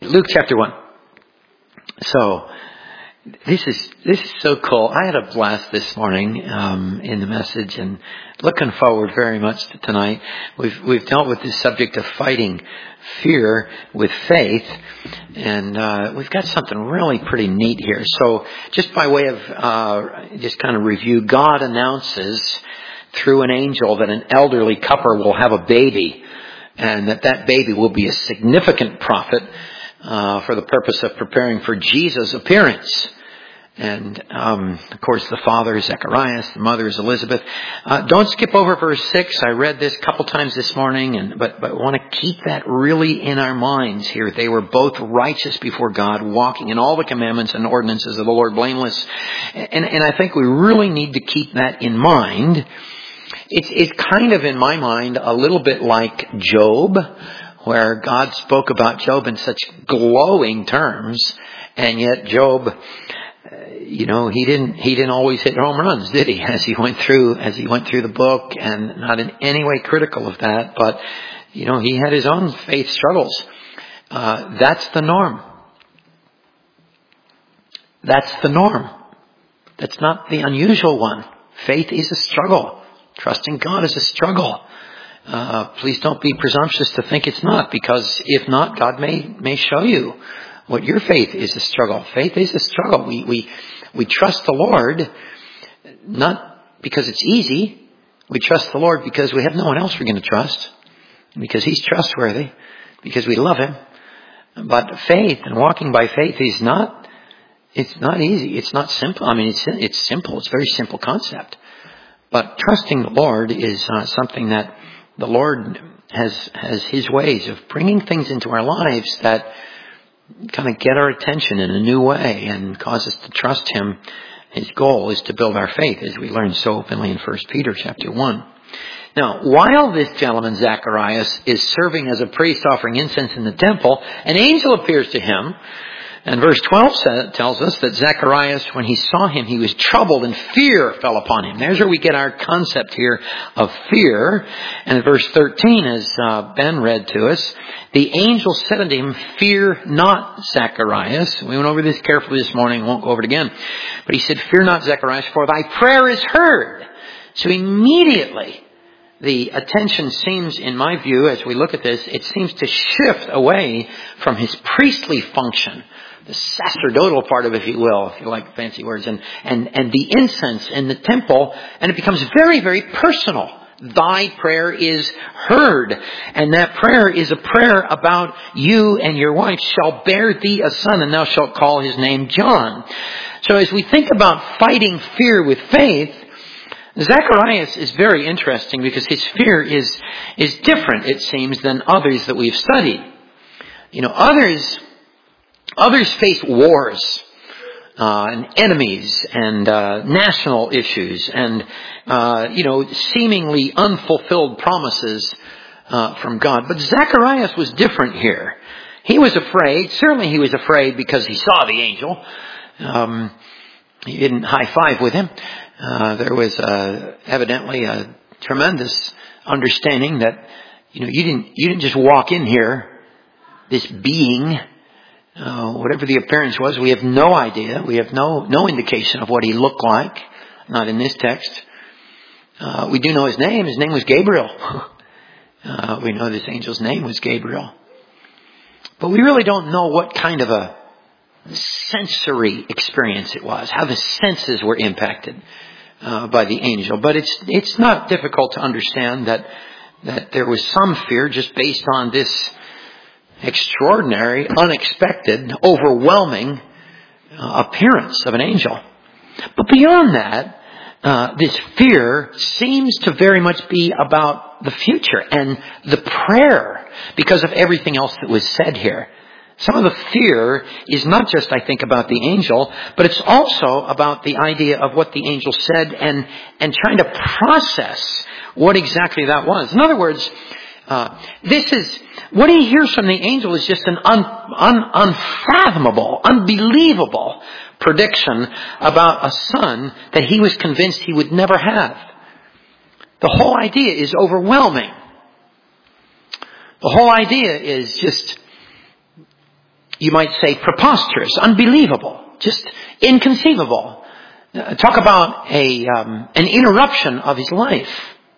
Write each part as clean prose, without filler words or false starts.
Luke chapter 1. So, this is so cool. I had a blast this morning in the message, and looking forward very much to tonight. We've dealt with this subject of fighting fear with faith, and we've got something really pretty neat here. So, just by way of just kind of review, God announces through an angel that an elderly couple will have a baby, and that baby will be a significant prophet for the purpose of preparing for Jesus' appearance. And, of course, the father is Zacharias, the mother is Elizabeth. Don't skip over verse 6. I read this a couple times this morning, but I want to keep that really in our minds here. They were both righteous before God, walking in all the commandments and ordinances of the Lord blameless. And I think we really need to keep that in mind. It's kind of, in my mind, a little bit like Job, where God spoke about Job in such glowing terms, and yet Job, he didn't always hit home runs, did he? As he went through the book, and not in any way critical of that, but he had his own faith struggles. That's the norm. That's the norm. That's not the unusual one. Faith is a struggle. Trusting God is a struggle. Please don't be presumptuous to think it's not, because if not, God may show you what your faith is a struggle. Faith is a struggle. We trust the Lord not because it's easy. We trust the Lord because we have no one else we're going to trust, because He's trustworthy, because we love Him. But faith and walking by faith is not. It's not easy. It's not simple. I mean, it's simple. It's a very simple concept. But trusting the Lord is something that the Lord has His ways of bringing things into our lives that kind of get our attention in a new way and cause us to trust Him. His goal is to build our faith, as we learned so openly in 1 Peter chapter 1. Now, while this gentleman, Zacharias, is serving as a priest offering incense in the temple, an angel appears to him. And verse 12 tells us that Zacharias, when he saw him, he was troubled and fear fell upon him. There's where we get our concept here of fear. And in verse 13, as Ben read to us, the angel said unto him, "Fear not, Zacharias." We went over this carefully this morning. Won't go over it again. But he said, "Fear not, Zacharias, for thy prayer is heard." So immediately, the attention seems, in my view, as we look at this, it seems to shift away from his priestly function, the sacerdotal part of it, if you will, if you like fancy words, and the incense in the temple, and it becomes very, very personal. Thy prayer is heard. And that prayer is a prayer about you and your wife shall bear thee a son, and thou shalt call his name John. So as we think about fighting fear with faith, Zacharias is very interesting because his fear is different, it seems, than others that we've studied. Others face wars and enemies and national issues and seemingly unfulfilled promises from God. But Zacharias was different here. He was afraid. Certainly he was afraid because he saw the angel. He didn't high five with him. There was evidently a tremendous understanding that you didn't just walk in here, this being. Whatever the appearance was, we have no idea. We have no indication of what he looked like. Not in this text. We do know his name. His name was Gabriel. We know this angel's name was Gabriel. But we really don't know what kind of a sensory experience it was, how the senses were impacted by the angel. But it's not difficult to understand that there was some fear just based on this extraordinary, unexpected, overwhelming appearance of an angel. But beyond that, this fear seems to very much be about the future and the prayer because of everything else that was said here. Some of the fear is not just, I think, about the angel, but it's also about the idea of what the angel said and trying to process what exactly that was. In other words, this is what he hears from the angel is just an unfathomable, unbelievable prediction about a son that he was convinced he would never have. The whole idea is overwhelming. The whole idea is just you might say, preposterous, unbelievable, just inconceivable. Talk about an interruption of his life.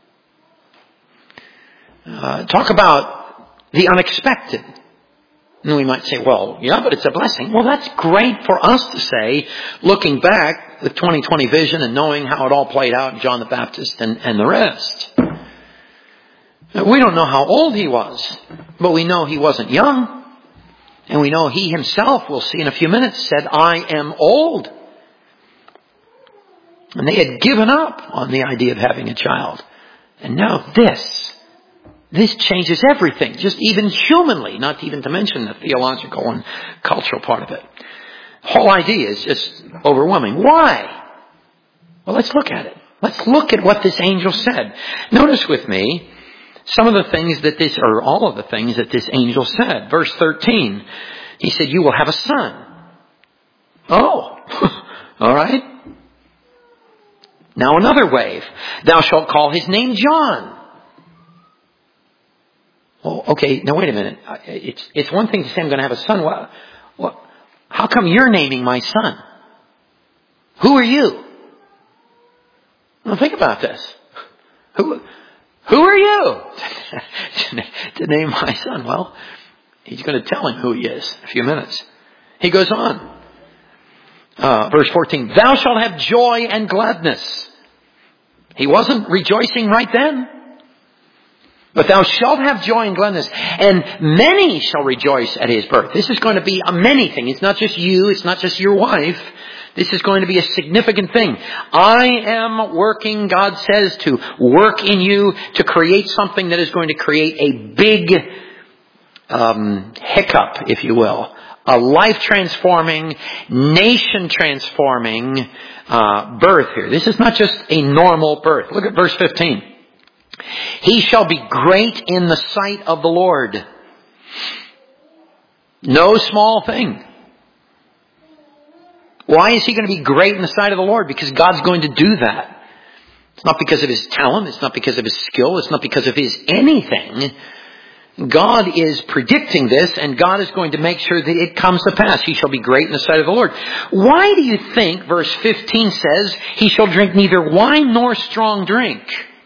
Talk about the unexpected. And we might say, well, yeah, but it's a blessing. Well, that's great for us to say, looking back with 2020 vision and knowing how it all played out in John the Baptist and the rest. We don't know how old he was, but we know he wasn't young. And we know he himself, we'll see in a few minutes, said, I am old. And they had given up on the idea of having a child. And now this changes everything, just even humanly, not even to mention the theological and cultural part of it. The whole idea is just overwhelming. Why? Well, let's look at it. Let's look at what this angel said. Notice with me some of the things or all of the things that this angel said. Verse 13, he said, you will have a son. Oh, all right. Now another wave. Thou shalt call his name John. Well, okay, now wait a minute. It's one thing to say I'm going to have a son. Well, how come you're naming my son? Who are you? Well, think about this. Who are you to name my son? Well, he's going to tell him who he is in a few minutes. He goes on. Verse 14, thou shalt have joy and gladness. He wasn't rejoicing right then. But thou shalt have joy and gladness, and many shall rejoice at his birth. This is going to be a many thing. It's not just you. It's not just your wife. This is going to be a significant thing. I am working, God says, to work in you to create something that is going to create a big hiccup, if you will. A life-transforming, nation-transforming birth here. This is not just a normal birth. Look at verse 15. He shall be great in the sight of the Lord. No small thing. Why is he going to be great in the sight of the Lord? Because God's going to do that. It's not because of his talent. It's not because of his skill. It's not because of his anything. God is predicting this, and God is going to make sure that it comes to pass. He shall be great in the sight of the Lord. Why do you think verse 15 says, he shall drink neither wine nor strong drink?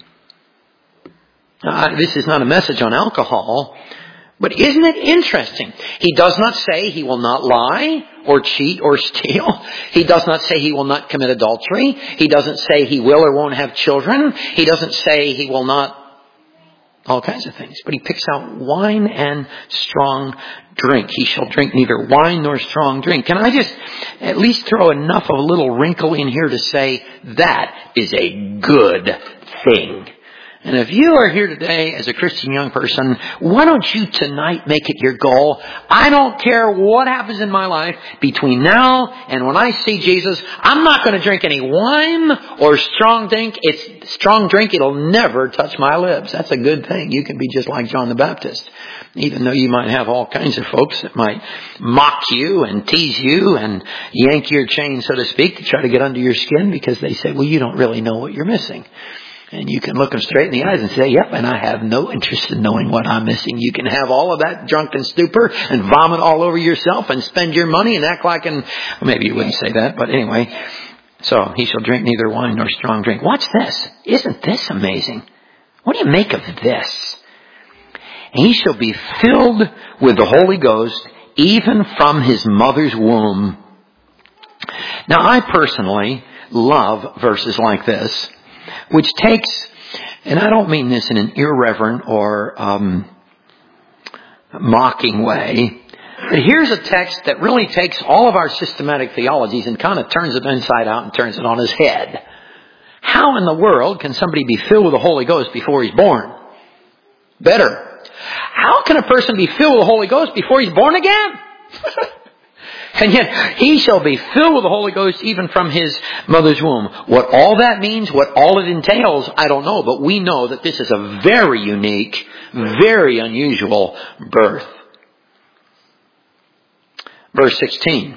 This is not a message on alcohol, but isn't it interesting? He does not say he will not lie or cheat or steal. He does not say he will not commit adultery. He doesn't say he will or won't have children. He doesn't say he will not all kinds of things. But he picks out wine and strong drink. He shall drink neither wine nor strong drink. Can I just at least throw enough of a little wrinkle in here to say that is a good thing? And if you are here today as a Christian young person, why don't you tonight make it your goal? I don't care what happens in my life between now and when I see Jesus. I'm not going to drink any wine or strong drink. It's strong drink. It'll never touch my lips. That's a good thing. You can be just like John the Baptist. Even though you might have all kinds of folks that might mock you and tease you and yank your chain, so to speak, to try to get under your skin because they say, well, you don't really know what you're missing. And you can look them straight in the eyes and say, yep, and I have no interest in knowing what I'm missing. You can have all of that drunken stupor and vomit all over yourself and spend your money and act like well, maybe you wouldn't say that, but anyway. So, he shall drink neither wine nor strong drink. Watch this. Isn't this amazing? What do you make of this? He shall be filled with the Holy Ghost even from his mother's womb. Now, I personally love verses like this, which takes, and I don't mean this in an irreverent or mocking way, but here's a text that really takes all of our systematic theologies and kind of turns it inside out and turns it on his head. How in the world can somebody be filled with the Holy Ghost before he's born? Better. How can a person be filled with the Holy Ghost before he's born again? And yet, he shall be filled with the Holy Ghost even from his mother's womb. What all that means, what all it entails, I don't know. But we know that this is a very unique, very unusual birth. Verse 16.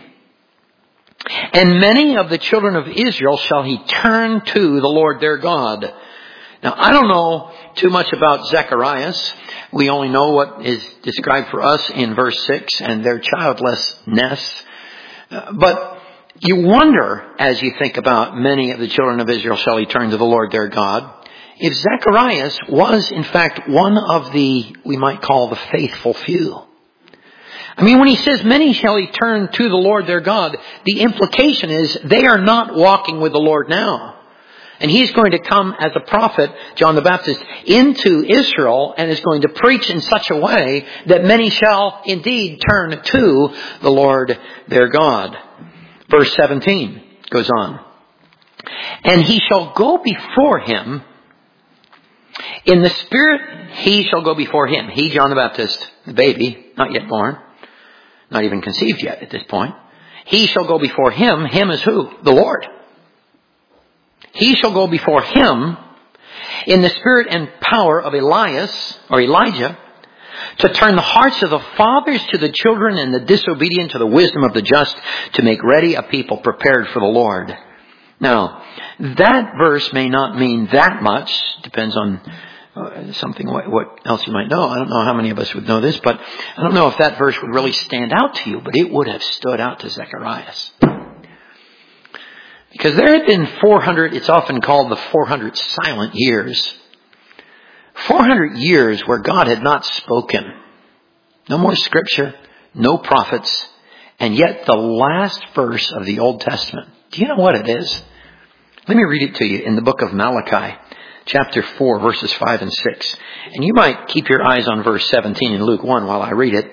And many of the children of Israel shall he turn to the Lord their God. Now, I don't know too much about Zacharias. We only know what is described for us in verse 6 and their childlessness. But you wonder, as you think about many of the children of Israel shall return to the Lord their God, if Zacharias was in fact one of the, we might call the faithful few. I mean, when he says many shall return to the Lord their God, the implication is they are not walking with the Lord now. And he's going to come as a prophet, John the Baptist, into Israel and is going to preach in such a way that many shall indeed turn to the Lord their God. Verse 17 goes on. And he shall go before him in the Spirit. He shall go before him. He, John the Baptist, the baby, not yet born, not even conceived yet at this point. He shall go before him. Him is who? The Lord. He shall go before him in the spirit and power of Elias, or Elijah, to turn the hearts of the fathers to the children and the disobedient to the wisdom of the just, to make ready a people prepared for the Lord. Now, that verse may not mean that much. Depends on something, what else you might know. I don't know how many of us would know this, but I don't know if that verse would really stand out to you, but it would have stood out to Zacharias. Because there had been 400, it's often called the 400 silent years. 400 years where God had not spoken. No more scripture, no prophets, and yet the last verse of the Old Testament. Do you know what it is? Let me read it to you in the book of Malachi, chapter 4, verses 5 and 6. And you might keep your eyes on verse 17 in Luke 1 while I read it.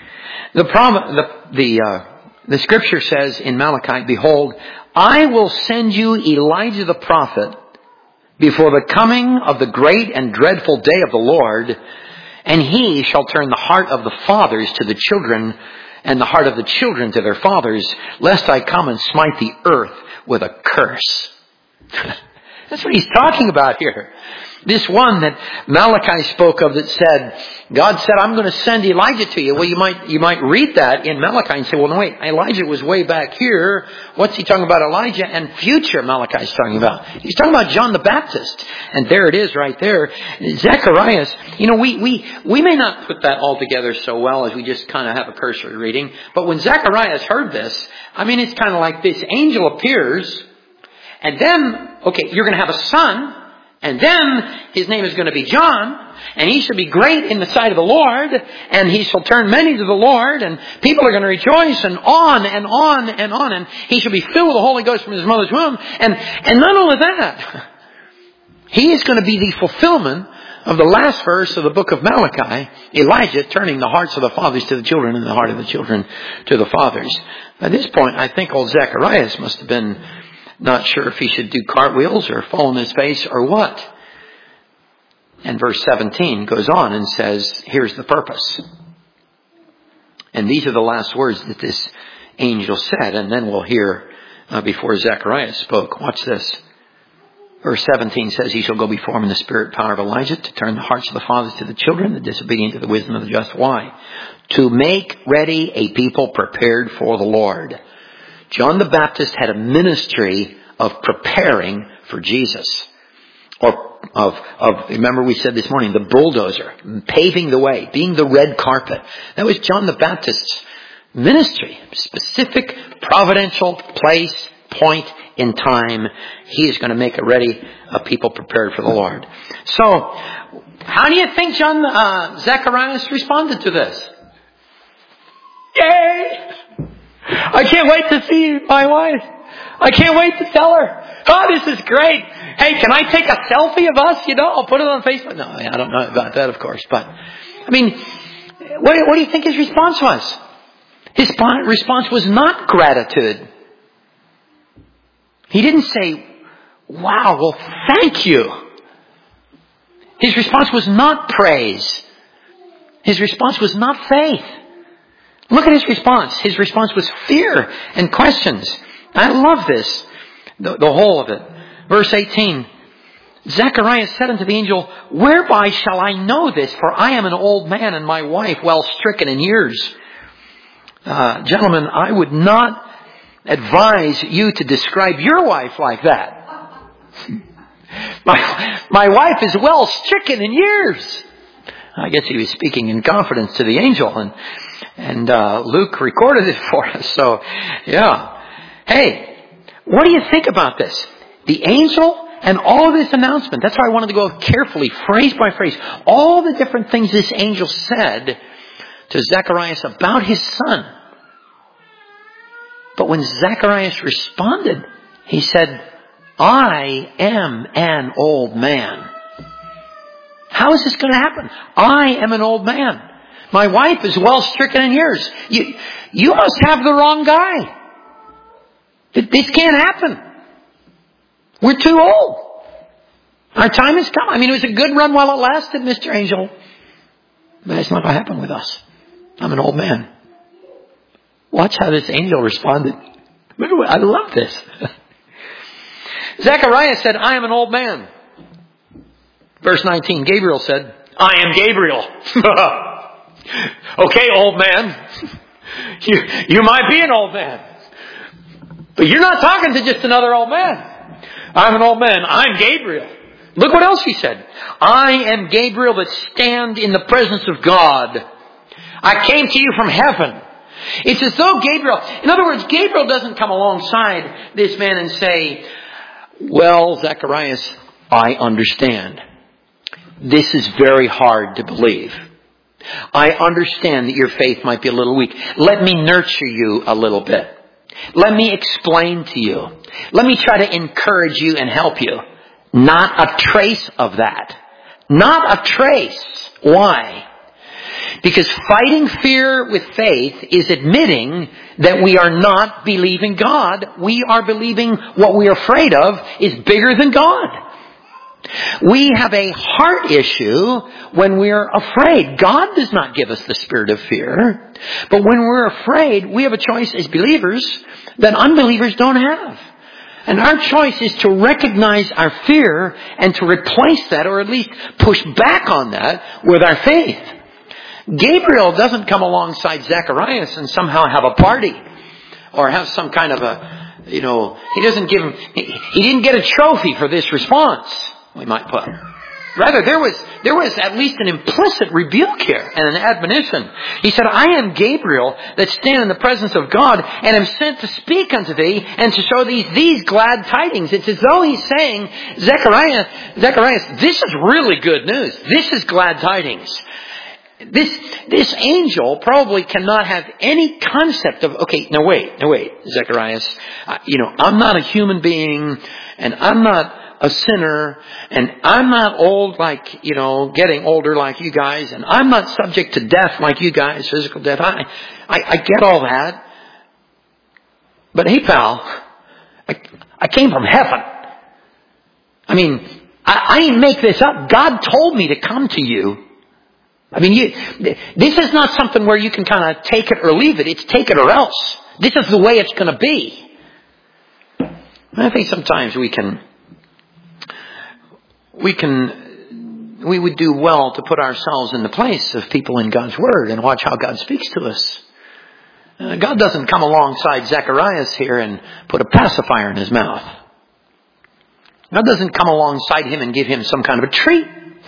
The scripture says in Malachi, behold, I will send you Elijah the prophet before the coming of the great and dreadful day of the Lord, and he shall turn the heart of the fathers to the children, and the heart of the children to their fathers, lest I come and smite the earth with a curse. That's what he's talking about here. This one that Malachi spoke of that said, God said, I'm going to send Elijah to you. Well, you might read that in Malachi and say, well, no, wait, Elijah was way back here. What's he talking about Elijah and future Malachi's talking about? He's talking about John the Baptist. And there it is right there. Zacharias, we may not put that all together so well as we just kind of have a cursory reading. But when Zacharias heard this, I mean, it's kind of like this angel appears. And then, okay, you're going to have a son. And then his name is going to be John, and he shall be great in the sight of the Lord, and he shall turn many to the Lord, and people are going to rejoice, and on and on and on, and he shall be filled with the Holy Ghost from his mother's womb. And not only that, he is going to be the fulfillment of the last verse of the book of Malachi, Elijah turning the hearts of the fathers to the children and the heart of the children to the fathers. At this point, I think old Zacharias must have been not sure if he should do cartwheels or fall on his face or what. And verse 17 goes on and says, here's the purpose. And these are the last words that this angel said. And then we'll hear before Zacharias spoke. Watch this. Verse 17 says, he shall go before him in the spirit power of Elijah to turn the hearts of the fathers to the children, the disobedient to the wisdom of the just. Why? To make ready a people prepared for the Lord. John the Baptist had a ministry of preparing for Jesus. Or remember we said this morning, the bulldozer, paving the way, being the red carpet. That was John the Baptist's ministry. Specific, providential place, point in time. He is going to make a people prepared for the Lord. So, how do you think Zacharias responded to this? Yay! I can't wait to see my wife. I can't wait to tell her. Oh, this is great. Hey, can I take a selfie of us? I'll put it on Facebook. No, I don't know about that, of course. But, I mean, what do you think his response was? His response was not gratitude. He didn't say, wow, well, thank you. His response was not praise. His response was not faith. Look at his response. His response was fear and questions. I love this, the whole of it. Verse 18, Zacharias said unto the angel, whereby shall I know this? For I am an old man and my wife well stricken in years. Gentlemen, I would not advise you to describe your wife like that. My wife is well stricken in years. I guess he was speaking in confidence to the angel, and Luke recorded it for us. So, yeah. Hey, what do you think about this? The angel and all of this announcement. That's why I wanted to go carefully, phrase by phrase, all the different things this angel said to Zacharias about his son. But when Zacharias responded, he said, I am an old man. How is this going to happen? I am an old man. My wife is well stricken in years. You must have the wrong guy. This can't happen. We're too old. Our time has come. I mean, it was a good run while it lasted, Mr. Angel. But that's not going to happen with us. I'm an old man. Watch how this angel responded. I love this. Zechariah said, I am an old man. Verse 19, Gabriel said, I am Gabriel. Okay, old man. You might be an old man. But you're not talking to just another old man. I'm an old man. I'm Gabriel. Look what else he said. I am Gabriel that stand in the presence of God. I came to you from heaven. It's as though Gabriel, in other words, Gabriel doesn't come alongside this man and say, well, Zacharias, I understand. This is very hard to believe. I understand that your faith might be a little weak. Let me nurture you a little bit. Let me explain to you. Let me try to encourage you and help you. Not a trace of that. Not a trace. Why? Because fighting fear with faith is admitting that we are not believing God. We are believing what we are afraid of is bigger than God. We have a heart issue when we're afraid. God does not give us the spirit of fear. But when we're afraid, we have a choice as believers that unbelievers don't have. And our choice is to recognize our fear and to replace that, or at least push back on that with our faith. Gabriel doesn't come alongside Zacharias and somehow have a party or have some kind of he doesn't give him, he didn't get a trophy for this response, we might put. Rather, there was at least an implicit rebuke here and an admonition. He said, I am Gabriel that stand in the presence of God and am sent to speak unto thee and to show these glad tidings. It's as though he's saying, Zacharias, this is really good news. This is glad tidings. This angel probably cannot have any concept of, okay, now wait, Zacharias, I'm not a human being and I'm not a sinner and I'm not old like, getting older like you guys, and I'm not subject to death like you guys, physical death. I get all that. But hey pal, I came from heaven. I mean, I didn't make this up. God told me to come to you. I mean, this is not something where you can kind of take it or leave it. It's take it or else. This is the way it's going to be. I think sometimes we would do well to put ourselves in the place of people in God's Word and watch how God speaks to us. God doesn't come alongside Zacharias here and put a pacifier in his mouth. God doesn't come alongside him and give him some kind of a treat.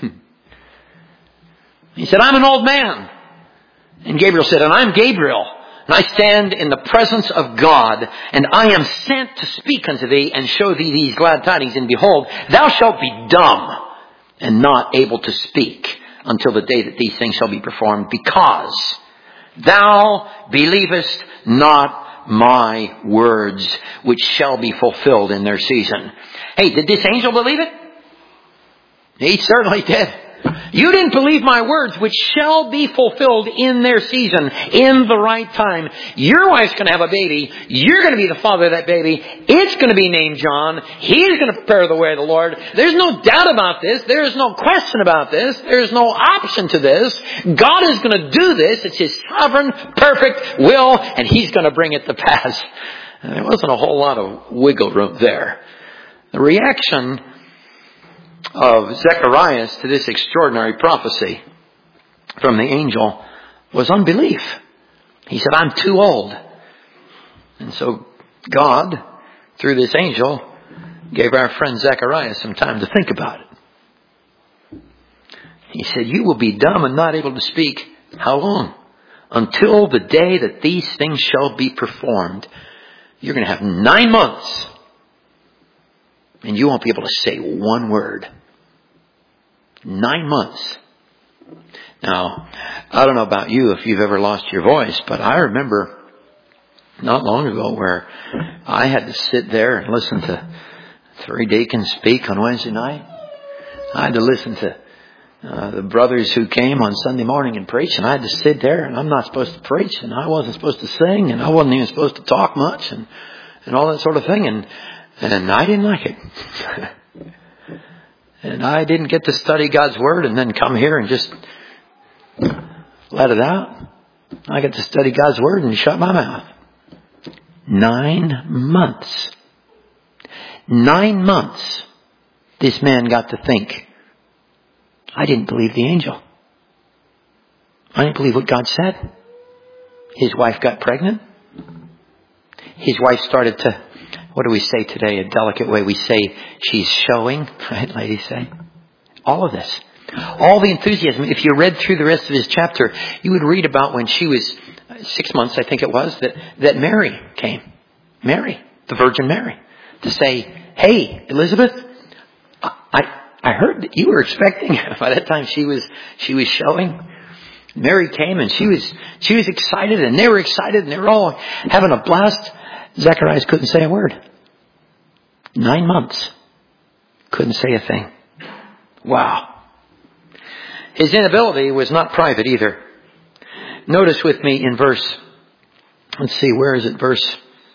He said, I'm an old man. And Gabriel said, and I'm Gabriel. And I stand in the presence of God. And I am sent to speak unto thee and show thee these glad tidings. And behold, thou shalt be dumb and not able to speak until the day that these things shall be performed. Because thou believest not my words, which shall be fulfilled in their season. Hey, did this angel believe it? He certainly did. You didn't believe my words, which shall be fulfilled in their season, in the right time. Your wife's going to have a baby. You're going to be the father of that baby. It's going to be named John. He's going to prepare the way of the Lord. There's no doubt about this. There is no question about this. There is no option to this. God is going to do this. It's His sovereign, perfect will, and He's going to bring it to pass. And there wasn't a whole lot of wiggle room there. The reaction of Zacharias to this extraordinary prophecy from the angel was unbelief. He said, I'm too old. And so God, through this angel, gave our friend Zechariah some time to think about it. He said, you will be dumb and not able to speak. How long? Until the day that these things shall be performed. You're going to have 9 months. And you won't be able to say one word. 9 months. Now, I don't know about you if you've ever lost your voice, but I remember not long ago where I had to sit there and listen to 3 deacons speak on Wednesday night. I had to listen to the brothers who came on Sunday morning and preach, and I had to sit there, and I'm not supposed to preach, and I wasn't supposed to sing, and I wasn't even supposed to talk much, and all that sort of thing, and I didn't like it. And I didn't get to study God's Word and then come here and just let it out. I got to study God's Word and shut my mouth. 9 months. 9 months. This man got to think, I didn't believe the angel. I didn't believe what God said. His wife got pregnant. His wife started to, what do we say today? A delicate way we say she's showing, right? Ladies say. All of this. All the enthusiasm. If you read through the rest of his chapter, you would read about when she was 6 months, I think it was, that Mary came. Mary, the Virgin Mary, to say, hey, Elizabeth, I heard that you were expecting. By that time she was showing. Mary came and she was excited, and they were excited, and they were all having a blast. Zacharias couldn't say a word. 9 months. Couldn't say a thing. Wow. His inability was not private either. Notice with me in verse, let's see, where is it? Verse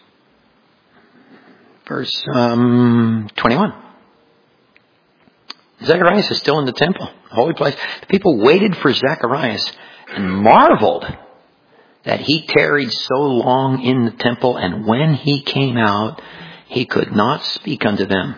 21. Zacharias is still in the temple, holy place. The people waited for Zacharias and marveled that he tarried so long in the temple, and when he came out, he could not speak unto them.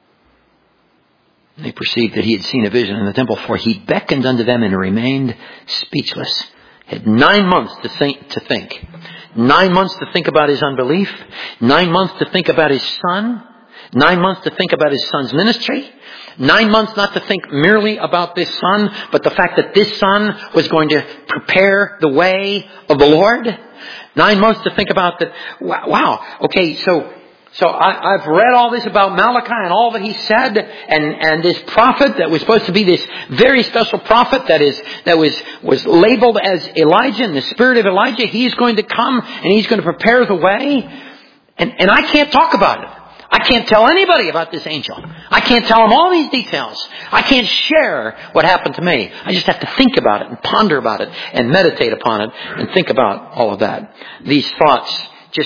They perceived that he had seen a vision in the temple, for he beckoned unto them and remained speechless. Had 9 months to think. 9 months to think about his unbelief. 9 months to think about his son. 9 months to think about his son's ministry. 9 months not to think merely about this son, but the fact that this son was going to prepare the way of the Lord. 9 months to think about that. Wow. Okay, so I've read all this about Malachi and all that he said, and this prophet that was supposed to be this very special prophet that was labeled as Elijah, in the spirit of Elijah. He's going to come and he's going to prepare the way. And I can't talk about it. I can't tell anybody about this angel. I can't tell them all these details. I can't share what happened to me. I just have to think about it and ponder about it and meditate upon it and think about all of that. These thoughts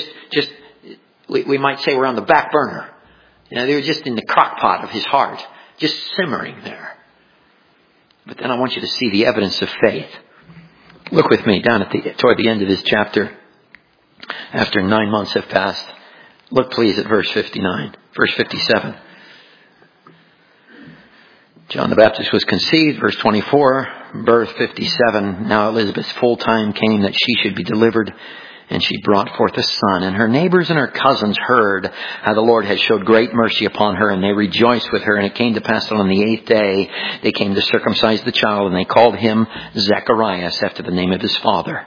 we might say were on the back burner. They were just in the crock pot of his heart, just simmering there. But then I want you to see the evidence of faith. Look with me down toward the end of this chapter. After 9 months have passed, look please at verse 59, verse 57. John the Baptist was conceived, verse 24, birth 57. Now Elizabeth's full time came that she should be delivered, and she brought forth a son. And her neighbors and her cousins heard how the Lord had showed great mercy upon her, and they rejoiced with her. And it came to pass that on the 8th day they came to circumcise the child, and they called him Zacharias, after the name of his father.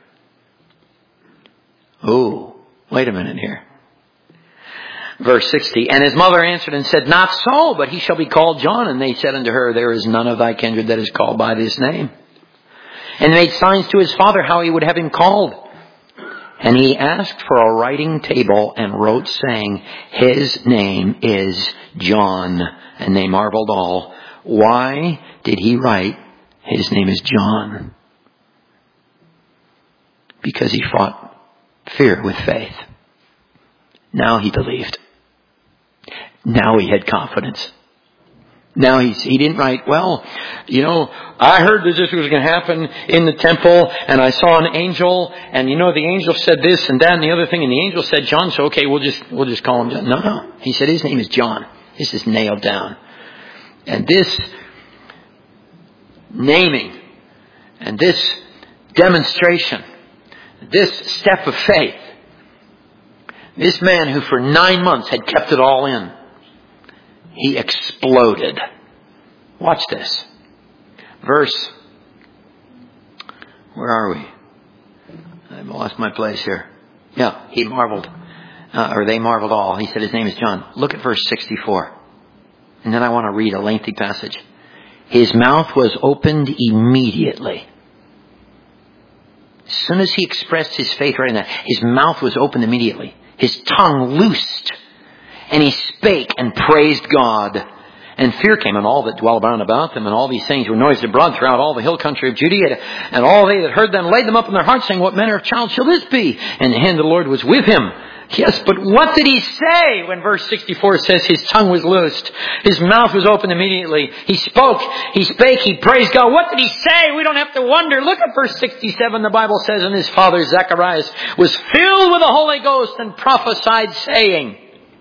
Oh, wait a minute here. Verse 60, and his mother answered and said, not so, but he shall be called John. And they said unto her, there is none of thy kindred that is called by this name. And made signs to his father how he would have him called. And he asked for a writing table and wrote, saying, his name is John. And they marveled all. Why did he write, his name is John? Because he fought fear with faith. Now he believed. Now he had confidence. Now he didn't write, well, I heard that this was going to happen in the temple, and I saw an angel, and the angel said this and that and the other thing, and the angel said John, so okay, we'll just call him John. No. He said his name is John. This is nailed down. And this naming and this demonstration, this step of faith, this man who for 9 months had kept it all in, he exploded. Watch this. Verse, where are we? I've lost my place here. Yeah, he marveled. Or they marveled all. He said his name is John. Look at verse 64. And then I want to read a lengthy passage. His mouth was opened immediately. As soon as he expressed his faith right in that, his mouth was opened immediately. His tongue loosed. And he spake and praised God. And fear came on all that dwell round about them, and all these things were noised abroad throughout all the hill country of Judea. And all they that heard them laid them up in their hearts, saying, what manner of child shall this be? And the hand of the Lord was with him. Yes, but what did he say when verse 64 says his tongue was loosed? His mouth was opened immediately. He spoke, he spake, he praised God. What did he say? We don't have to wonder. Look at verse 67. The Bible says, and his father Zacharias was filled with the Holy Ghost and prophesied, saying,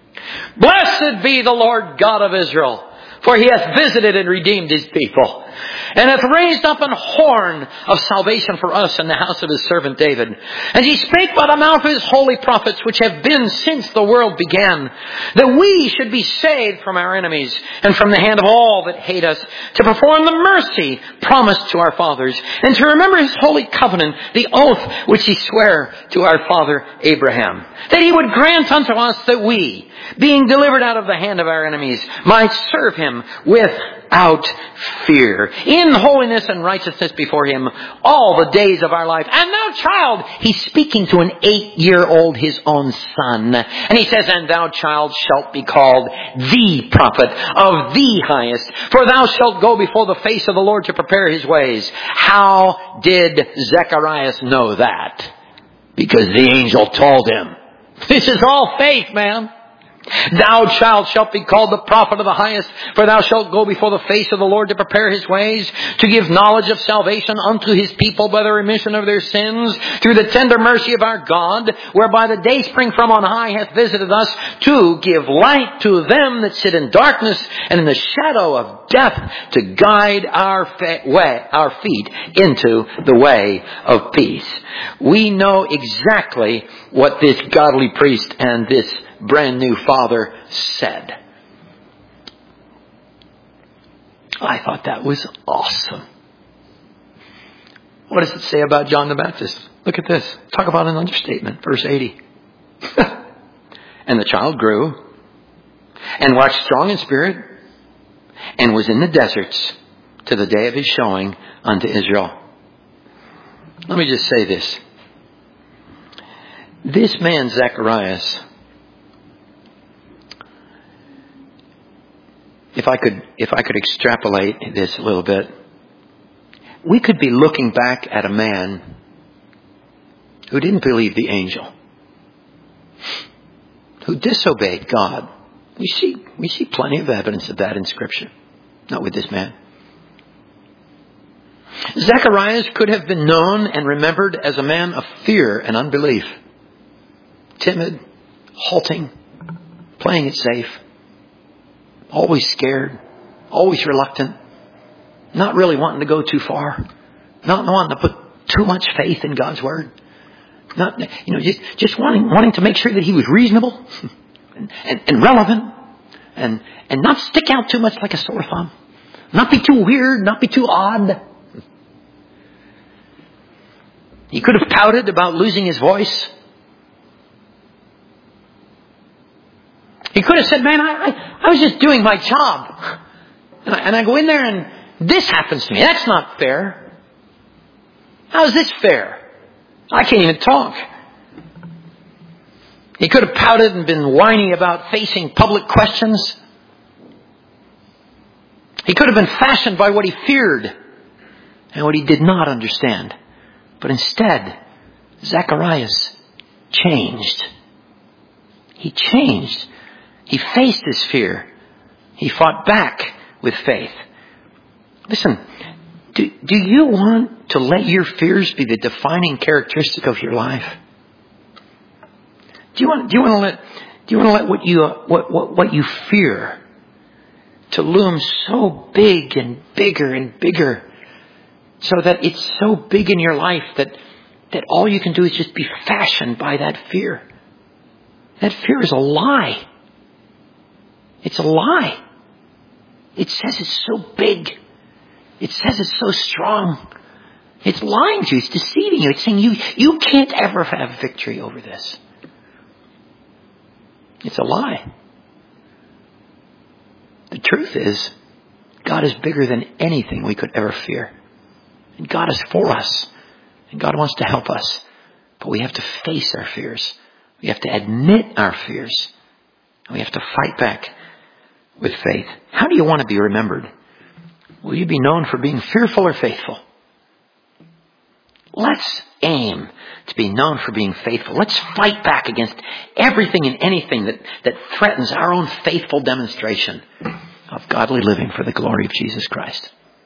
blessed be the Lord God of Israel, for he hath visited and redeemed his people, and hath raised up an horn of salvation for us in the house of his servant David. And he spake by the mouth of his holy prophets, which have been since the world began, that we should be saved from our enemies, and from the hand of all that hate us, to perform the mercy promised to our fathers, and to remember his holy covenant, the oath which he sware to our father Abraham, that he would grant unto us that we, being delivered out of the hand of our enemies, might serve him without fear, in holiness and righteousness before him all the days of our life. And thou, child, he's speaking to an 8-year-old, his own son. And he says, and thou, child, shalt be called the prophet of the highest, for thou shalt go before the face of the Lord to prepare his ways. How did Zacharias know that? Because the angel told him. This is all faith, man. Thou, child, shalt be called the prophet of the highest, for thou shalt go before the face of the Lord to prepare his ways, to give knowledge of salvation unto his people by the remission of their sins, through the tender mercy of our God, whereby the day spring from on high hath visited us, to give light to them that sit in darkness and in the shadow of death, to guide our feet into the way of peace. We know exactly what this godly priest and this brand new father said. I thought that was awesome. What does it say about John the Baptist? Look at this. Talk about an understatement. Verse 80. And the child grew and waxed strong in spirit and was in the deserts to the day of his showing unto Israel. Let me just say this. This man, Zacharias, if I could extrapolate this a little bit, we could be looking back at a man who didn't believe the angel, who disobeyed God. We see plenty of evidence of that in Scripture. Not with this man. Zacharias could have been known and remembered as a man of fear and unbelief. Timid, halting, playing it safe, always scared, always reluctant, not really wanting to go too far, not wanting to put too much faith in God's word, just wanting to make sure that he was reasonable and relevant and not stick out too much like a sore thumb, not be too weird, not be too odd. He could have pouted about losing his voice. He could have said, man, I was just doing my job. And I go in there and this happens to me. That's not fair. How is this fair? I can't even talk. He could have pouted and been whiny about facing public questions. He could have been fashioned by what he feared and what he did not understand. But instead, Zacharias changed. He changed. He faced his fear. He fought back with faith. Listen, do you want to let your fears be the defining characteristic of your life? Do you want to let what you fear to loom so big and bigger and bigger, so that it's so big in your life that all you can do is just be fashioned by that fear? That fear is a lie. It's a lie. It says it's so big. It says it's so strong. It's lying to you. It's deceiving you. It's saying you can't ever have victory over this. It's a lie. The truth is, God is bigger than anything we could ever fear. And God is for us. And God wants to help us. But we have to face our fears. We have to admit our fears. And we have to fight back with faith. How do you want to be remembered? Will you be known for being fearful or faithful? Let's aim to be known for being faithful. Let's fight back against everything and anything that threatens our own faithful demonstration of godly living for the glory of Jesus Christ.